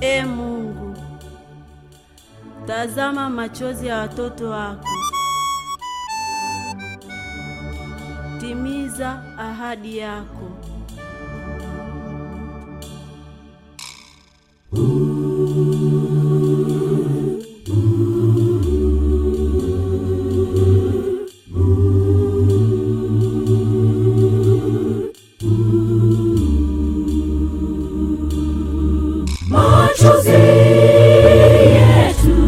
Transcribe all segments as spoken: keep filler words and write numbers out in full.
E Mungu, tazama machozi ya watoto wako. Timiza ahadi yako. Machozi yetu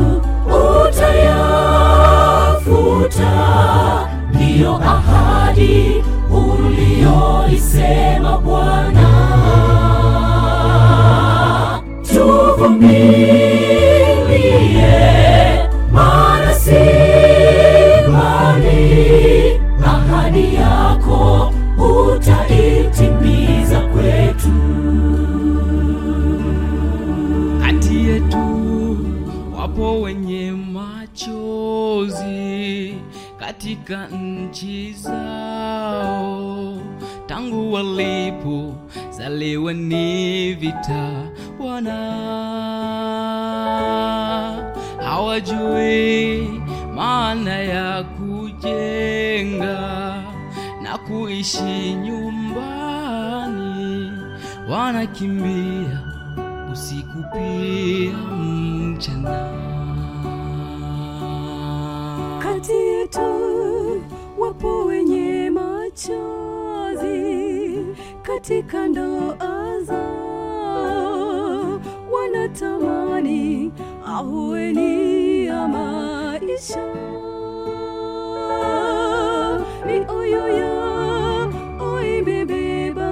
utayafuta, ndiyo ahadi uliyoisema Bwana. Tuvumilie, maana si mbali, ahadi yako utaitimiza kwetu. Kati yetu wapo wenye machozi katika nchi zao, tangu walipo zaliwa ni vita Bwana. Hawajui maana ya kujenga na kuishi nyumbani, wanakimbia usiku pia mchana. Kati yetu wapo wenye machozi katika ndoa zao, wanatamani ahueni ya maisha. Mioyo yao imebeba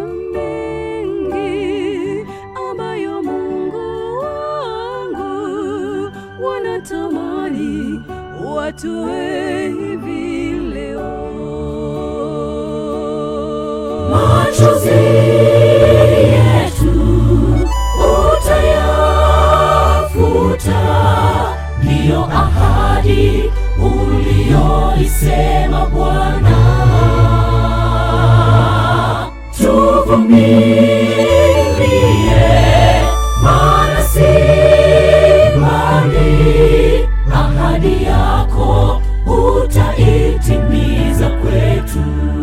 mengi ambayo Mungu wangu wanatamani watoe hivi leo. Machozi yetu utayafuta, ndiyo ahadi uliyoisema Bwana. Tuvumilie, maana si mbali, ahadi yako utaitimiza kwetu.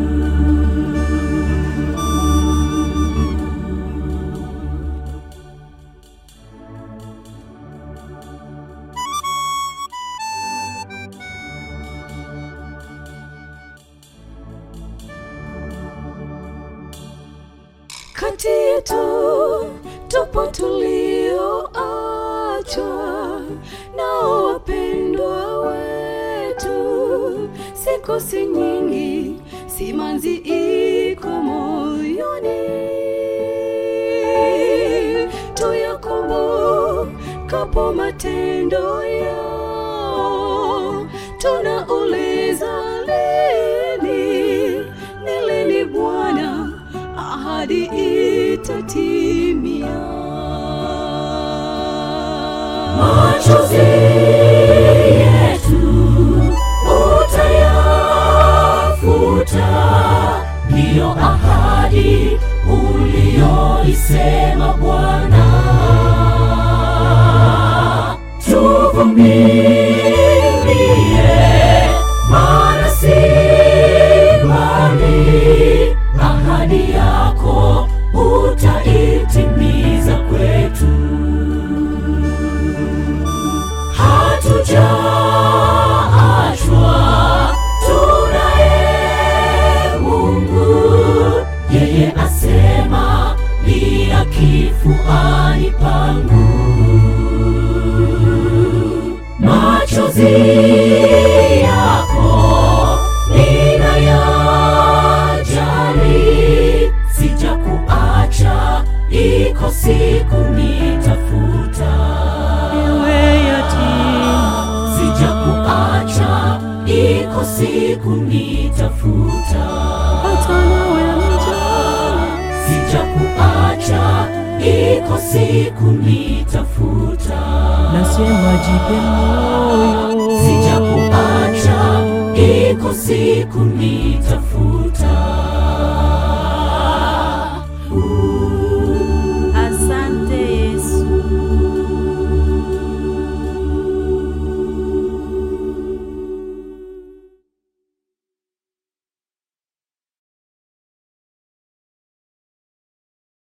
Kati yetu tupo tulioachwa nao wapendwa wetu, siku si nyingi, simanzi iko moyoni. Tuyakumbukapo matendo yao, tunauliza lini, ni lini Bwana ahadi itatimia. Machozi yetu utayafuta, ndiyo ahadi uliyoisema Bwana. Tuvumilie, maana si mbali, ahadi yako utaitimiza kwetu. Hatujaachwa, tunaye Mungu, yeye asema lia kifuani pangu. Machozi yako ninayajali, sijakuacha, iko siku nitafuta. Ewe yatima, sijakuacha, iko siku nitafuta. hata nawe mjane, sijakuacha, iko siku nitafuta. nasema jipe moyo, sijakuacha, iko siku nitafuta.